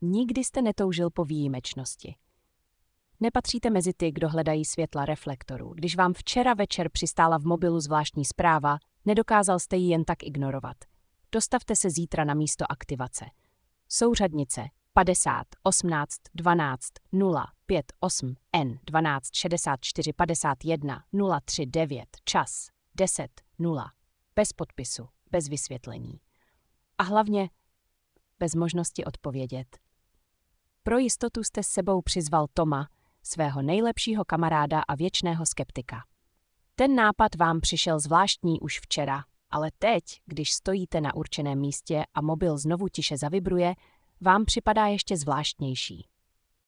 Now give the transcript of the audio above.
Nikdy jste netoužil po výjimečnosti. Nepatříte mezi ty, kdo hledají světla reflektorů. Když vám včera večer přistála v mobilu zvláštní zpráva, nedokázal jste ji jen tak ignorovat. Dostavte se zítra na místo aktivace. Souřadnice 50 18 12 0 5 8 N 12 64 51 03 9 čas 10 0 bez podpisu, bez vysvětlení. A hlavně bez možnosti odpovědět. Pro jistotu jste s sebou přizval Toma, svého nejlepšího kamaráda a věčného skeptika. Ten nápad vám přišel zvláštní už včera, ale teď, když stojíte na určeném místě a mobil znovu tiše zavibruje, vám připadá ještě zvláštnější.